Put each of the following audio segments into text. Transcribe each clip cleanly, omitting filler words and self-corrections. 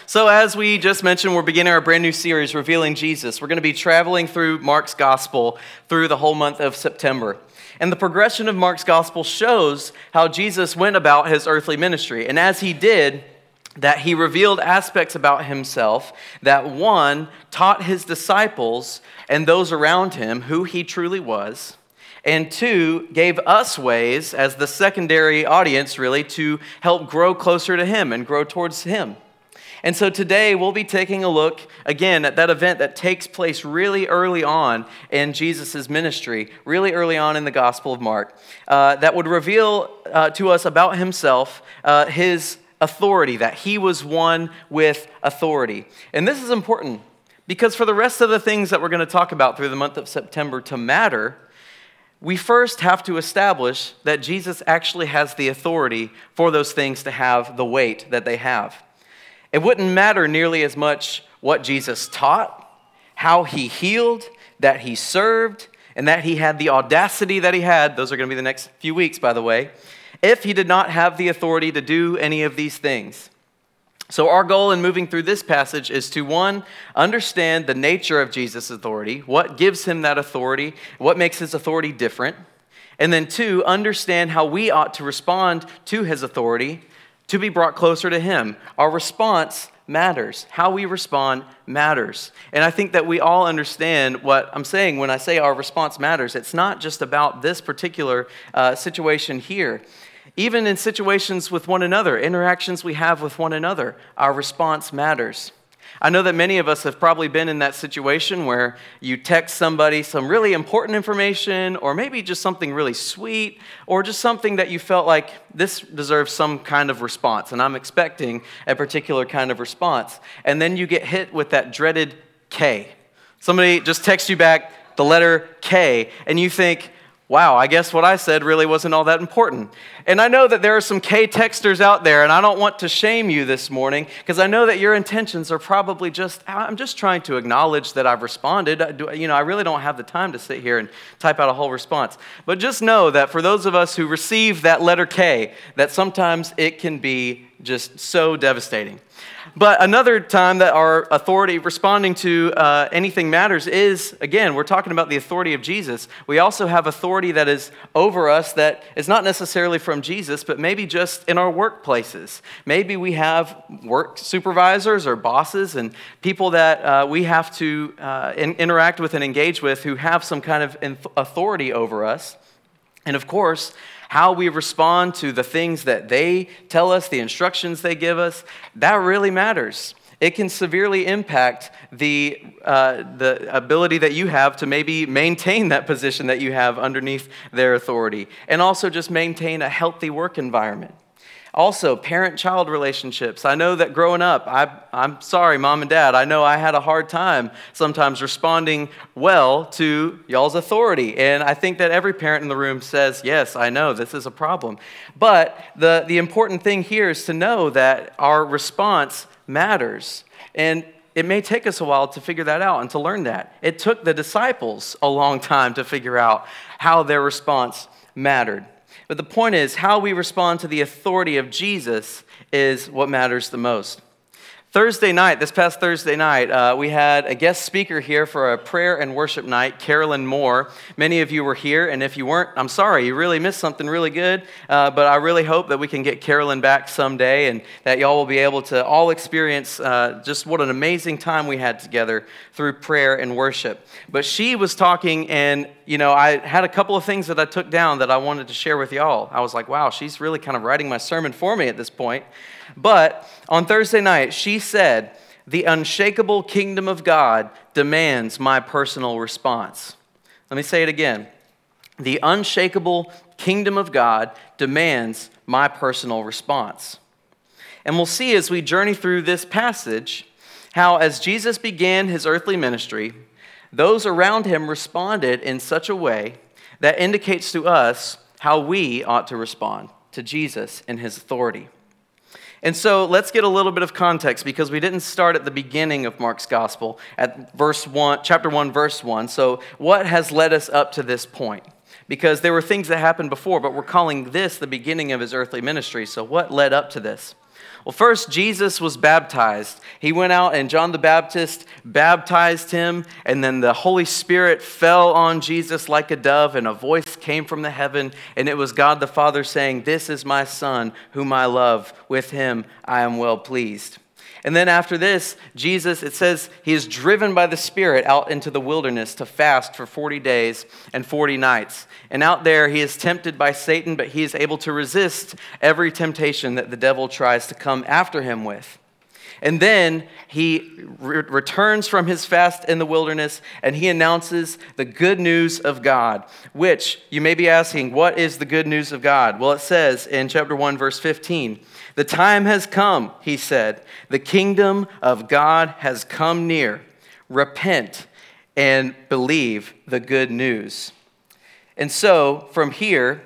So as we just mentioned, we're beginning our brand new series, Revealing Jesus. We're going to be traveling through Mark's Gospel through the whole month of September. And the progression of Mark's Gospel shows how Jesus went about his earthly ministry. And as he did, that he revealed aspects about himself that, one, taught his disciples and those around him who he truly was, and two, gave us ways as the secondary audience, really, to help grow closer to him and grow towards him. And so today we'll be taking a look again at that event that takes place really early on in Jesus' ministry, really early on in the Gospel of Mark, that would reveal to us about himself his authority, that he was one with authority. And this is important because for the rest of the things that we're going to talk about through the month of September to matter, we first have to establish that Jesus actually has the authority for those things to have the weight that they have. It wouldn't matter nearly as much what Jesus taught, how he healed, that he served, and that he had the audacity that he had. Those are going to be the next few weeks, by the way, if he did not have the authority to do any of these things. So our goal in moving through this passage is to, one, understand the nature of Jesus' authority, what gives him that authority, what makes his authority different, and then two, understand how we ought to respond to his authority to be brought closer to him. Our response matters. How we respond matters. And I think that we all understand what I'm saying when I say our response matters. It's not just about this particular situation here. Even in situations with one another, interactions we have with one another, our response matters. I know that many of us have probably been in that situation where you text somebody some really important information, or maybe just something really sweet, or just something that you felt like this deserves some kind of response, and I'm expecting a particular kind of response. And then you get hit with that dreaded K. Somebody just texts you back the letter K, and you think, wow, I guess what I said really wasn't all that important. And I know that there are some K texters out there, and I don't want to shame you this morning, because I know that your intentions are probably just, I'm just trying to acknowledge that I've responded. I really don't have the time to sit here and type out a whole response. But just know that for those of us who receive that letter K, that sometimes it can be just so devastating. But another time that our authority responding to anything matters is, again, we're talking about the authority of Jesus. We also have authority that is over us that is not necessarily from Jesus, but maybe just in our workplaces. Maybe we have work supervisors or bosses and people that we have to interact with and engage with who have some kind of authority over us. And of course, how we respond to the things that they tell us, the instructions they give us, that really matters. It can severely impact the ability that you have to maybe maintain that position that you have underneath their authority, and also just maintain a healthy work environment. Also, parent-child relationships. I know that growing up, I'm sorry, Mom and Dad, I know I had a hard time sometimes responding well to y'all's authority. And I think that every parent in the room says, yes, I know, this is a problem. But the important thing here is to know that our response matters. And it may take us a while to figure that out and to learn that. It took the disciples a long time to figure out how their response mattered. But the point is, how we respond to the authority of Jesus is what matters the most. This past Thursday night, we had a guest speaker here for a prayer and worship night, Carolyn Moore. Many of you were here, and if you weren't, I'm sorry, you really missed something really good. But I really hope that we can get Carolyn back someday, and that y'all will be able to all experience just what an amazing time we had together through prayer and worship. But she was talking, and I had a couple of things that I took down that I wanted to share with y'all. I was like, wow, she's really kind of writing my sermon for me at this point. But on Thursday night, she said, the unshakable kingdom of God demands my personal response. Let me say it again. The unshakable kingdom of God demands my personal response. And we'll see as we journey through this passage how as Jesus began his earthly ministry, those around him responded in such a way that indicates to us how we ought to respond to Jesus and his authority. And so let's get a little bit of context, because we didn't start at the beginning of Mark's gospel at chapter 1, verse 1. So what has led us up to this point? Because there were things that happened before, but we're calling this the beginning of his earthly ministry. So what led up to this? Well, first, Jesus was baptized. He went out and John the Baptist baptized him, and then the Holy Spirit fell on Jesus like a dove, and a voice came from the heaven, and it was God the Father saying, "This is my Son, whom I love. With him I am well pleased." And then after this, Jesus, it says, he is driven by the Spirit out into the wilderness to fast for 40 days and 40 nights. And out there, he is tempted by Satan, but he is able to resist every temptation that the devil tries to come after him with. And then he returns from his fast in the wilderness, and he announces the good news of God, which you may be asking, what is the good news of God? Well, it says in chapter 1, verse 15, "The time has come," he said. "The kingdom of God has come near. Repent and believe the good news." And so from here,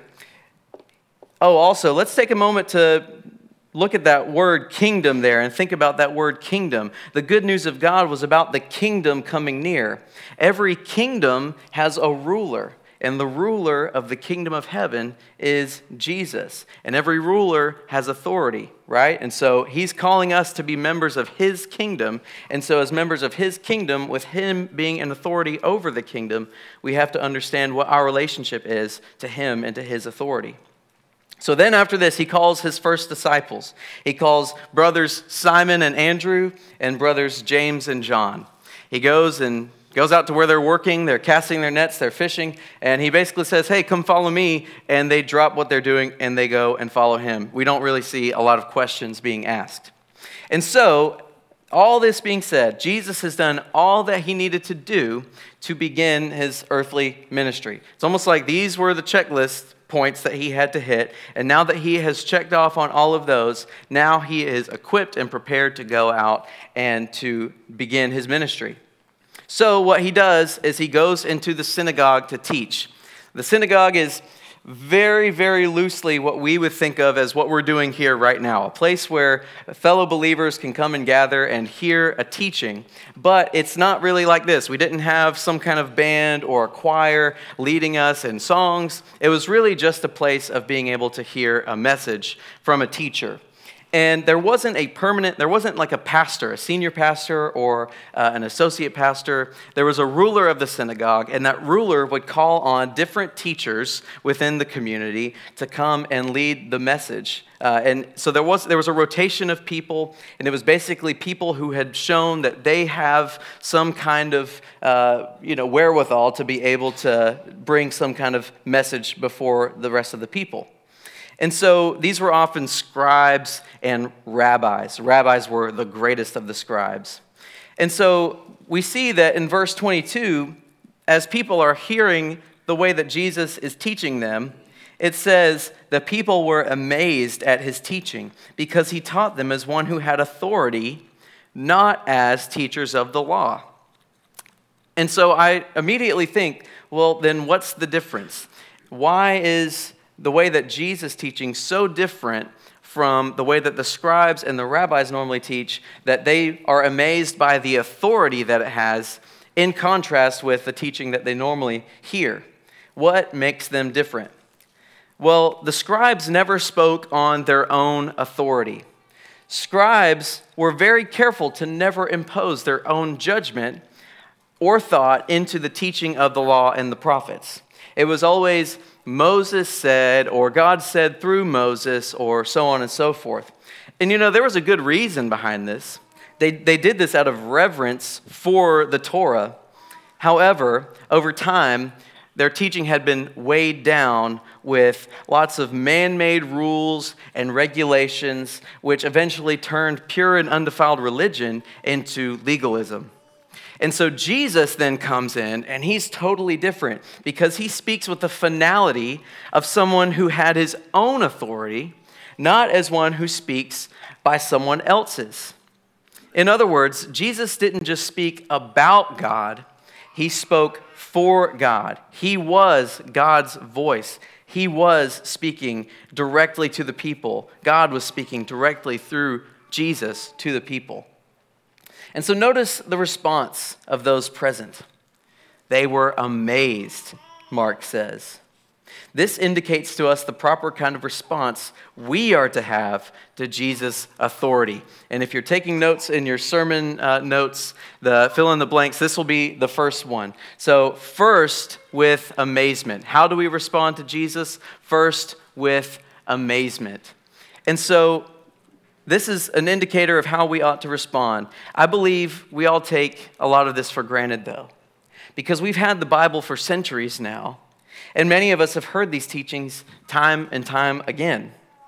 also, let's take a moment to look at that word kingdom there and think about that word kingdom. The good news of God was about the kingdom coming near. Every kingdom has a ruler, and the ruler of the kingdom of heaven is Jesus. And every ruler has authority, right? And so he's calling us to be members of his kingdom. And so as members of his kingdom, with him being an authority over the kingdom, we have to understand what our relationship is to him and to his authority. So then after this, he calls his first disciples. He calls brothers Simon and Andrew and brothers James and John. He goes out to where they're working, they're casting their nets, they're fishing, and he basically says, "Hey, come follow me," and they drop what they're doing and they go and follow him. We don't really see a lot of questions being asked. And so, all this being said, Jesus has done all that he needed to do to begin his earthly ministry. It's almost like these were the checklist points that he had to hit, and now that he has checked off on all of those, now he is equipped and prepared to go out and to begin his ministry. So what he does is he goes into the synagogue to teach. The synagogue is very, very loosely what we would think of as what we're doing here right now, a place where fellow believers can come and gather and hear a teaching. But it's not really like this. We didn't have some kind of band or a choir leading us in songs. It was really just a place of being able to hear a message from a teacher. And there wasn't like a pastor, a senior pastor or an associate pastor. There was a ruler of the synagogue, and that ruler would call on different teachers within the community to come and lead the message. And so there was a rotation of people, and it was basically people who had shown that they have some kind of wherewithal to be able to bring some kind of message before the rest of the people. And so these were often scribes and rabbis. Rabbis were the greatest of the scribes. And so we see that in verse 22, as people are hearing the way that Jesus is teaching them, it says the people were amazed at his teaching because he taught them as one who had authority, not as teachers of the law. And so I immediately think, well, then what's the difference? Why is the way that Jesus is teaching so different from the way that the scribes and the rabbis normally teach, that they are amazed by the authority that it has in contrast with the teaching that they normally hear? What makes them different? Well, the scribes never spoke on their own authority. Scribes were very careful to never impose their own judgment or thought into the teaching of the law and the prophets. It was always Moses said, or God said through Moses, or so on and so forth. And there was a good reason behind this. They did this out of reverence for the Torah. However, over time, their teaching had been weighed down with lots of man-made rules and regulations, which eventually turned pure and undefiled religion into legalism. And so Jesus then comes in, and he's totally different because he speaks with the finality of someone who had his own authority, not as one who speaks by someone else's. In other words, Jesus didn't just speak about God, he spoke for God. He was God's voice. He was speaking directly to the people. God was speaking directly through Jesus to the people. And so notice the response of those present. They were amazed, Mark says. This indicates to us the proper kind of response we are to have to Jesus' authority. And if you're taking notes in your sermon notes, the fill in the blanks, this will be the first one. So first, with amazement. How do we respond to Jesus? First, with amazement. And so this is an indicator of how we ought to respond. I believe we all take a lot of this for granted, though, because we've had the Bible for centuries now. And many of us have heard these teachings time and time again.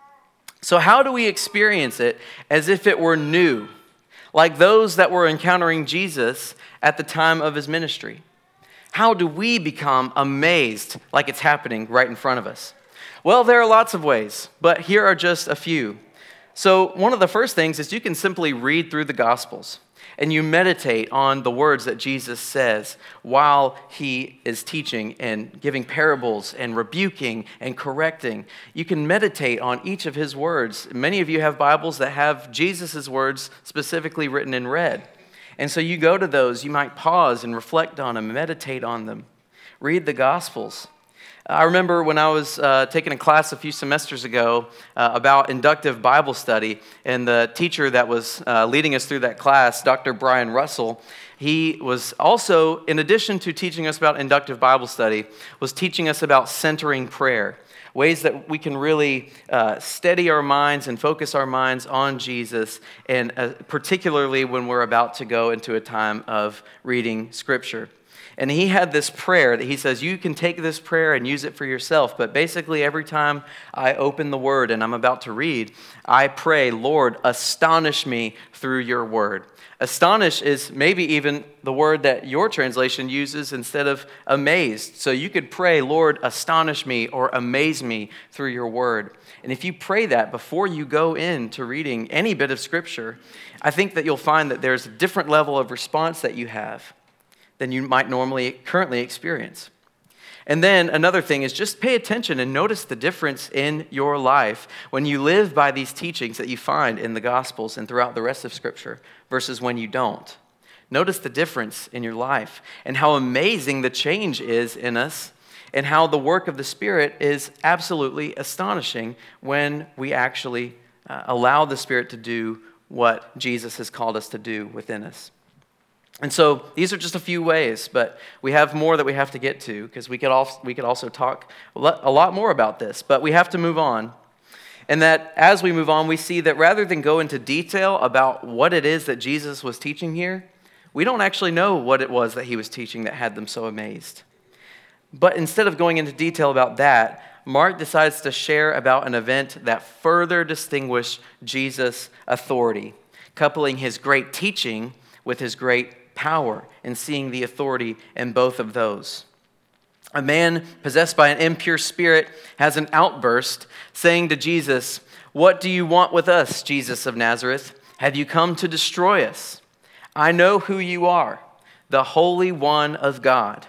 So how do we experience it as if it were new, like those that were encountering Jesus at the time of his ministry? How do we become amazed like it's happening right in front of us? Well, there are lots of ways, but here are just a few. So one of the first things is you can simply read through the Gospels, and you meditate on the words that Jesus says while he is teaching and giving parables and rebuking and correcting. You can meditate on each of his words. Many of you have Bibles that have Jesus' words specifically written in red. And so you go to those, you might pause and reflect on them, meditate on them. Read the Gospels. I remember when I was taking a class a few semesters ago about inductive Bible study, and the teacher that was leading us through that class, Dr. Brian Russell, he was also, in addition to teaching us about inductive Bible study, was teaching us about centering prayer, ways that we can really steady our minds and focus our minds on Jesus, and particularly when we're about to go into a time of reading Scripture. And he had this prayer that he says, you can take this prayer and use it for yourself, but basically every time I open the Word and I'm about to read, I pray, Lord, astonish me through your Word. Astonish is maybe even the word that your translation uses instead of amazed. So you could pray, Lord, astonish me or amaze me through your Word. And if you pray that before you go into reading any bit of Scripture, I think that you'll find that there's a different level of response that you have than you might currently experience. And then another thing is just pay attention and notice the difference in your life when you live by these teachings that you find in the Gospels and throughout the rest of Scripture versus when you don't. Notice the difference in your life and how amazing the change is in us and how the work of the Spirit is absolutely astonishing when we actually allow the Spirit to do what Jesus has called us to do within us. And so these are just a few ways, but we have more that we have to get to because we could also talk a lot more about this, but we have to move on. And that as we move on, we see that rather than go into detail about what it is that Jesus was teaching here, we don't actually know what it was that he was teaching that had them so amazed. But instead of going into detail about that, Mark decides to share about an event that further distinguished Jesus' authority, coupling his great teaching with his great power and seeing the authority in both of those. A man possessed by an impure spirit has an outburst saying to Jesus, "What do you want with us, Jesus of Nazareth? Have you come to destroy us? I know who you are, the Holy One of God."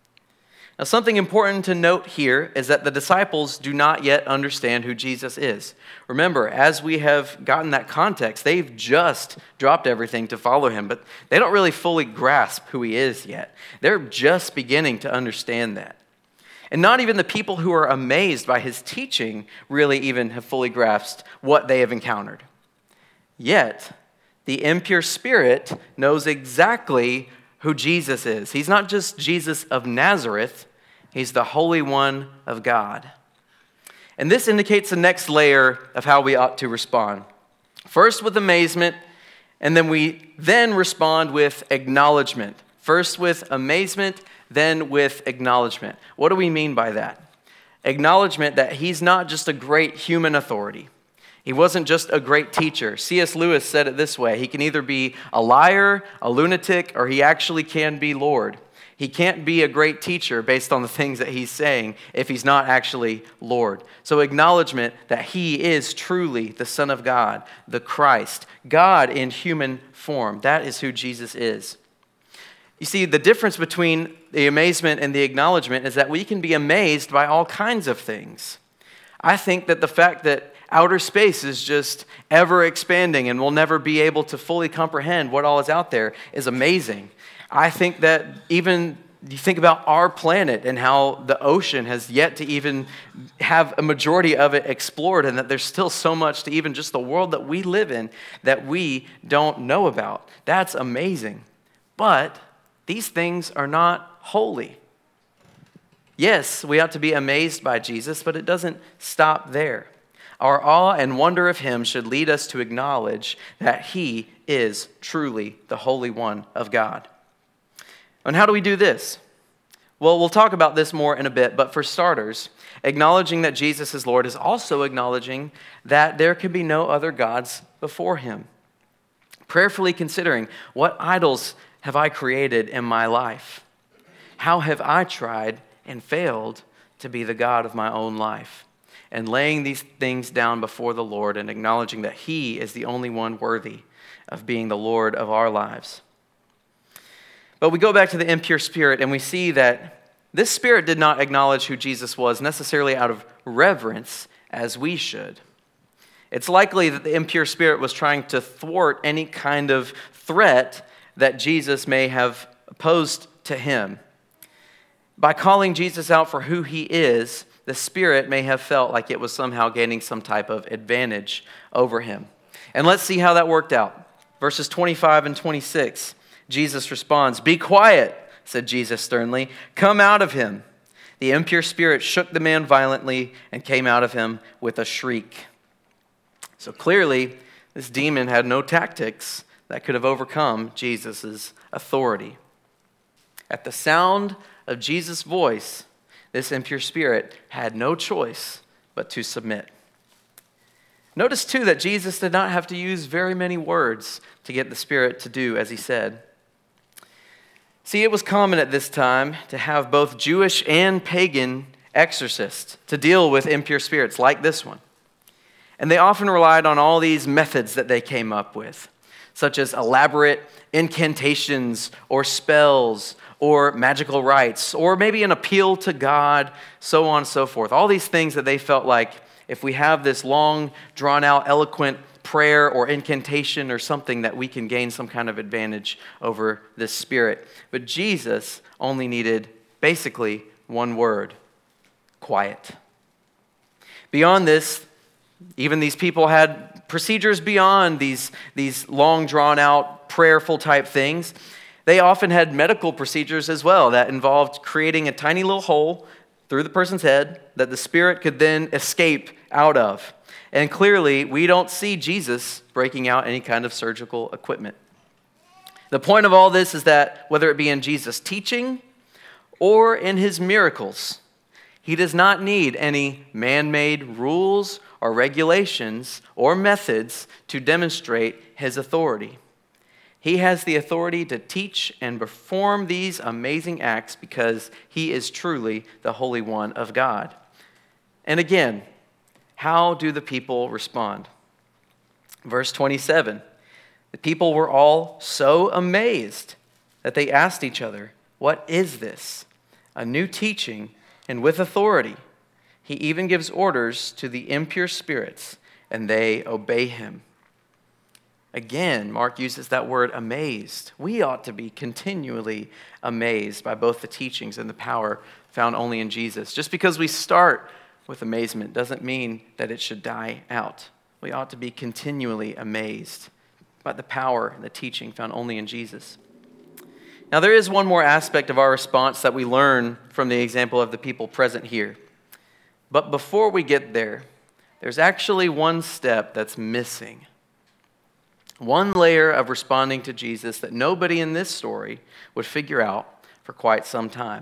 Now, something important to note here is that the disciples do not yet understand who Jesus is. Remember, as we have gotten that context, they've just dropped everything to follow him, but they don't really fully grasp who he is yet. They're just beginning to understand that. And not even the people who are amazed by his teaching really even have fully grasped what they have encountered. Yet, the impure spirit knows exactly who Jesus is. He's not just Jesus of Nazareth, he's the Holy One of God. And this indicates the next layer of how we ought to respond. First with amazement, and then we respond with acknowledgement. First with amazement, then with acknowledgement. What do we mean by that? Acknowledgement that he's not just a great human authority. He wasn't just a great teacher. C.S. Lewis said it this way: he can either be a liar, a lunatic, or he actually can be Lord. He can't be a great teacher based on the things that he's saying if he's not actually Lord. So acknowledgement that he is truly the Son of God, the Christ, God in human form. That is who Jesus is. You see, the difference between the amazement and the acknowledgement is that we can be amazed by all kinds of things. I think that the fact that outer space is just ever expanding and we'll never be able to fully comprehend what all is out there is amazing. I think that even you think about our planet and how the ocean has yet to even have a majority of it explored, and that there's still so much to even just the world that we live in that we don't know about. That's amazing. But these things are not holy. Yes, we ought to be amazed by Jesus, but it doesn't stop there. Our awe and wonder of him should lead us to acknowledge that he is truly the Holy One of God. And how do we do this? Well, we'll talk about this more in a bit, but for starters, acknowledging that Jesus is Lord is also acknowledging that there can be no other gods before him. Prayerfully considering, what idols have I created in my life? How have I tried and failed to be the God of my own life? And laying these things down before the Lord and acknowledging that he is the only one worthy of being the Lord of our lives. But we go back to the impure spirit and we see that this spirit did not acknowledge who Jesus was necessarily out of reverence as we should. It's likely that the impure spirit was trying to thwart any kind of threat that Jesus may have posed to him. By calling Jesus out for who he is, the spirit may have felt like it was somehow gaining some type of advantage over him. And let's see how that worked out. Verses 25 and 26, Jesus responds, "Be quiet," said Jesus sternly. "Come out of him." The impure spirit shook the man violently and came out of him with a shriek. So clearly, this demon had no tactics that could have overcome Jesus' authority. At the sound of Jesus' voice, this impure spirit had no choice but to submit. Notice too that Jesus did not have to use very many words to get the spirit to do as he said. See, it was common at this time to have both Jewish and pagan exorcists to deal with impure spirits like this one. And they often relied on all these methods that they came up with, such as elaborate incantations or spells or magical rites, or maybe an appeal to God, so on and so forth. All these things that they felt like if we have this long, drawn-out, eloquent prayer or incantation or something that we can gain some kind of advantage over this spirit. But Jesus only needed basically one word: quiet. Beyond this, even these people had procedures beyond these long, drawn-out, prayerful type things. They often had medical procedures as well that involved creating a tiny little hole through the person's head that the spirit could then escape out of. And clearly, we don't see Jesus breaking out any kind of surgical equipment. The point of all this is that whether it be in Jesus' teaching or in his miracles, he does not need any man-made rules or regulations or methods to demonstrate his authority. He has the authority to teach and perform these amazing acts because he is truly the Holy One of God. And again, how do the people respond? Verse 27, the people were all so amazed that they asked each other, "What is this? A new teaching and with authority. He even gives orders to the impure spirits, and they obey him." Again, Mark uses that word amazed. We ought to be continually amazed by both the teachings and the power found only in Jesus. Just because we start with amazement doesn't mean that it should die out. We ought to be continually amazed by the power and the teaching found only in Jesus. Now, there is one more aspect of our response that we learn from the example of the people present here. But before we get there, there's actually one step that's missing. One layer of responding to Jesus that nobody in this story would figure out for quite some time.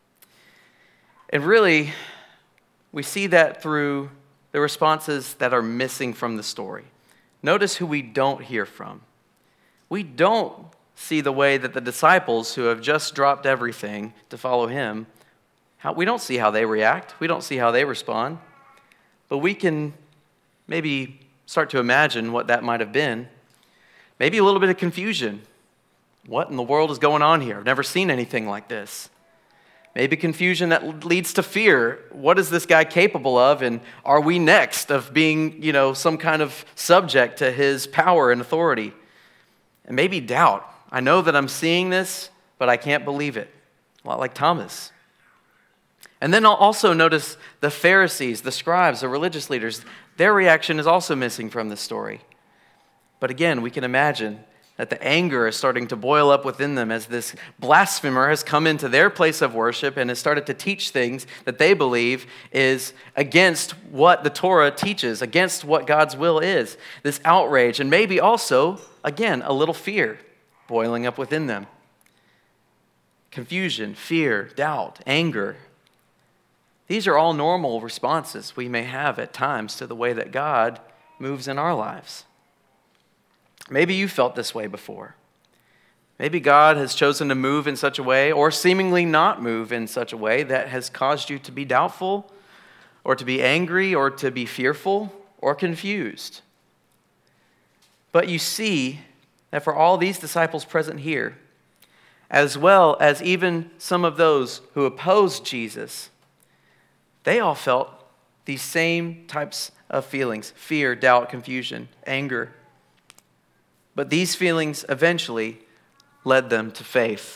And really, we see that through the responses that are missing from the story. Notice who we don't hear from. We don't see the way that the disciples who have just dropped everything to follow him, we don't see how they react. We don't see how they respond. But we can maybe start to imagine what that might have been. Maybe a little bit of confusion. What in the world is going on here? I've never seen anything like this. Maybe confusion that leads to fear. What is this guy capable of? And are we next of being, some kind of subject to his power and authority? And maybe doubt. I know that I'm seeing this, but I can't believe it. a lot like Thomas. And then I'll also notice the Pharisees, the scribes, the religious leaders. Their reaction is also missing from this story. But again, we can imagine that the anger is starting to boil up within them as this blasphemer has come into their place of worship and has started to teach things that they believe is against what the Torah teaches, against what God's will is. This outrage, and maybe also, again, a little fear boiling up within them. Confusion, fear, doubt, anger. These are all normal responses we may have at times to the way that God moves in our lives. Maybe you felt this way before. Maybe God has chosen to move in such a way, or seemingly not move in such a way, that has caused you to be doubtful, or to be angry, or to be fearful, or confused. But you see that for all these disciples present here, as well as even some of those who opposed Jesus, they all felt these same types of feelings: fear, doubt, confusion, anger. But these feelings eventually led them to faith.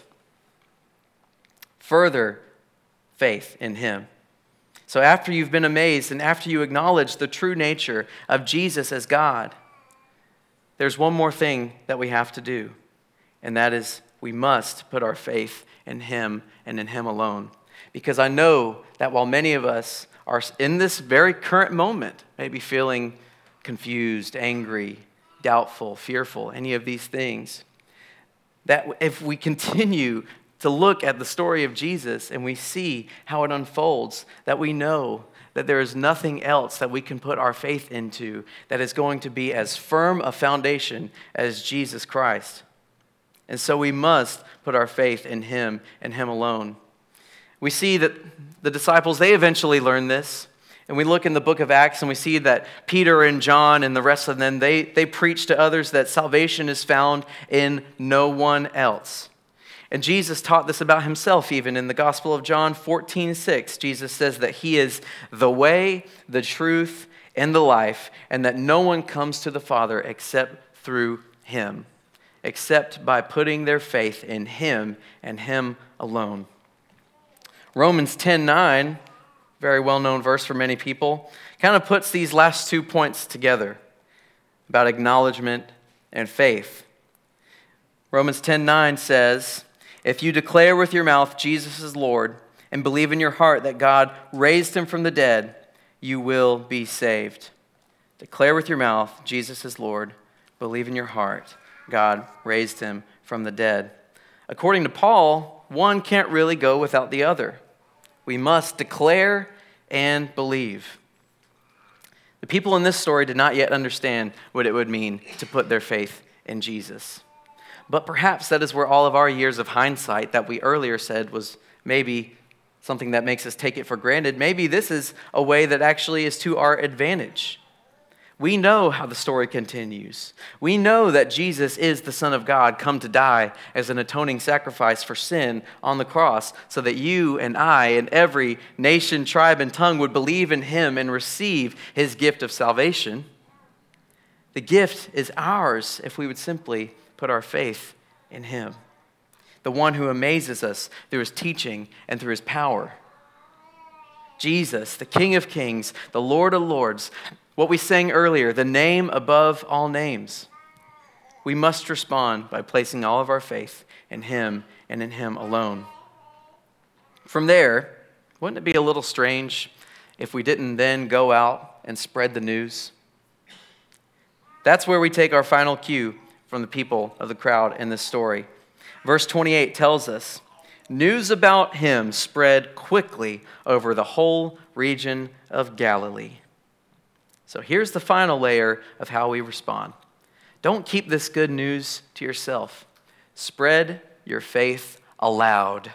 Further faith in Him. So after you've been amazed and after you acknowledge the true nature of Jesus as God, there's one more thing that we have to do, and that is we must put our faith in Him and in Him alone. Because I know that while many of us are in this very current moment, maybe feeling confused, angry, doubtful, fearful, any of these things, that if we continue to look at the story of Jesus and we see how it unfolds, that we know that there is nothing else that we can put our faith into that is going to be as firm a foundation as Jesus Christ. And so we must put our faith in Him and Him alone. We see that the disciples, they eventually learn this. And we look in the book of Acts and we see that Peter and John and the rest of them, they preach to others that salvation is found in no one else. And Jesus taught this about Himself even in the Gospel of John 14:6. Jesus says that He is the way, the truth, and the life, and that no one comes to the Father except through Him, except by putting their faith in Him and Him alone. Romans 10:9, very well-known verse for many people, kind of puts these last 2 points together about acknowledgement and faith. Romans 10:9 says, "If you declare with your mouth Jesus is Lord and believe in your heart that God raised Him from the dead, you will be saved." Declare with your mouth Jesus is Lord, believe in your heart God raised Him from the dead. According to Paul, one can't really go without the other. We must declare and believe. The people in this story did not yet understand what it would mean to put their faith in Jesus. But perhaps that is where all of our years of hindsight that we earlier said was maybe something that makes us take it for granted. Maybe this is a way that actually is to our advantage. We know how the story continues. We know that Jesus is the Son of God, come to die as an atoning sacrifice for sin on the cross, so that you and I and every nation, tribe, and tongue would believe in Him and receive His gift of salvation. The gift is ours if we would simply put our faith in Him, the one who amazes us through His teaching and through His power. Jesus, the King of Kings, the Lord of Lords, what we sang earlier, the name above all names. We must respond by placing all of our faith in Him and in Him alone. From there, wouldn't it be a little strange if we didn't then go out and spread the news? That's where we take our final cue from the people of the crowd in this story. Verse 28 tells us, news about Him spread quickly over the whole region of Galilee. So here's the final layer of how we respond. Don't keep this good news to yourself. Spread your faith aloud.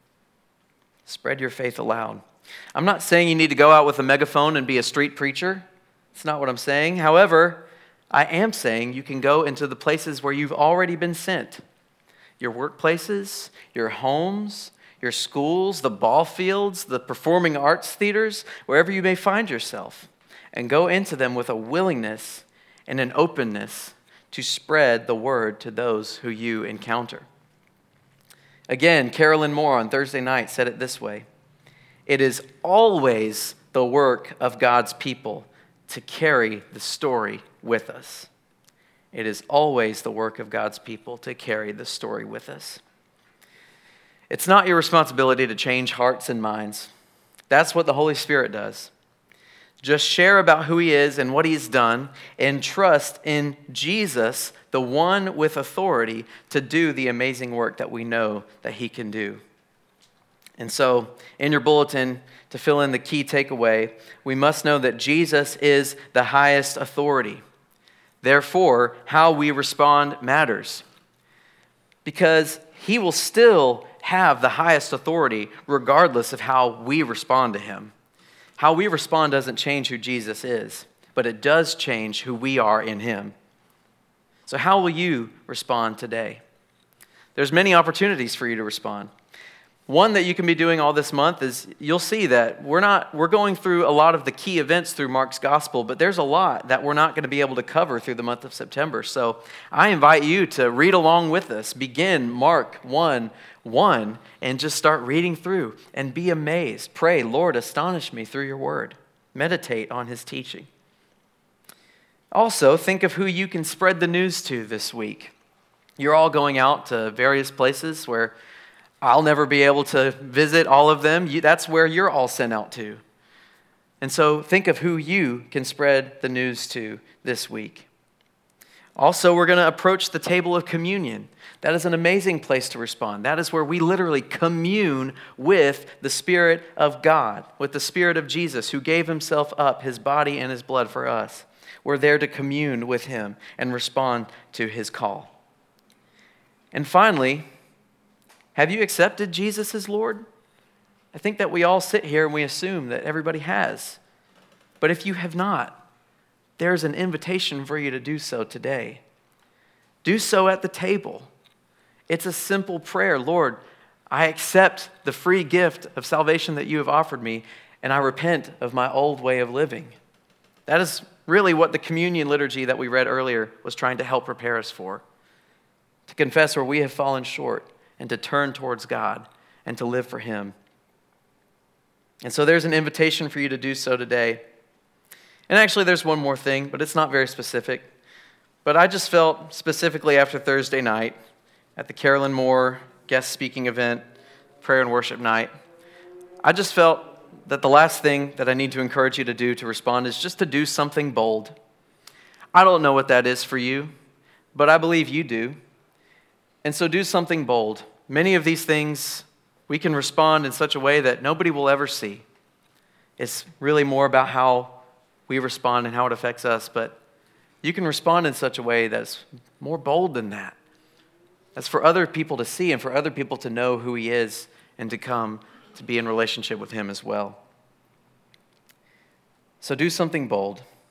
Spread your faith aloud. I'm not saying you need to go out with a megaphone and be a street preacher. That's not what I'm saying. However, I am saying you can go into the places where you've already been sent. Your workplaces, your homes, your schools, the ball fields, the performing arts theaters, wherever you may find yourself. And go into them with a willingness and an openness to spread the word to those who you encounter. Again, Carolyn Moore on Thursday night said it this way: "It is always the work of God's people to carry the story with us." It is always the work of God's people to carry the story with us. It's not your responsibility to change hearts and minds. That's what the Holy Spirit does. Just share about who He is and what He's done, and trust in Jesus, the one with authority to do the amazing work that we know that He can do. And so, in your bulletin, to fill in the key takeaway, we must know that Jesus is the highest authority. Therefore, how we respond matters, because He will still have the highest authority regardless of how we respond to Him. How we respond doesn't change who Jesus is, but it does change who we are in Him. So how will you respond today? There's many opportunities for you to respond. One that you can be doing all this month is, you'll see that we're going through a lot of the key events through Mark's gospel, but there's a lot that we're not going to be able to cover through the month of September. So I invite you to read along with us. Begin Mark 1:1 and just start reading through and be amazed. Pray, "Lord, astonish me through your word." Meditate on His teaching. Also, think of who you can spread the news to this week. You're all going out to various places where I'll never be able to visit all of them. That's where you're all sent out to. And so think of who you can spread the news to this week. Also, we're going to approach the table of communion. That is an amazing place to respond. That is where we literally commune with the Spirit of God, with the Spirit of Jesus, who gave Himself up, His body and His blood for us. We're there to commune with Him and respond to His call. And finally, have you accepted Jesus as Lord? I think that we all sit here and we assume that everybody has. But if you have not, there's an invitation for you to do so today. Do so at the table. It's a simple prayer. "Lord, I accept the free gift of salvation that you have offered me, and I repent of my old way of living." That is really what the communion liturgy that we read earlier was trying to help prepare us for. To confess where we have fallen short, and to turn towards God and to live for Him. And so there's an invitation for you to do so today. And actually there's one more thing, but it's not very specific. But I just felt specifically after Thursday night at the Carolyn Moore guest speaking event, prayer and worship night, I just felt that the last thing that I need to encourage you to do to respond is just to do something bold. I don't know what that is for you, but I believe you do. And so do something bold. Many of these things, we can respond in such a way that nobody will ever see. It's really more about how we respond and how it affects us, but you can respond in such a way that's more bold than that. That's for other people to see and for other people to know who He is and to come to be in relationship with Him as well. So do something bold.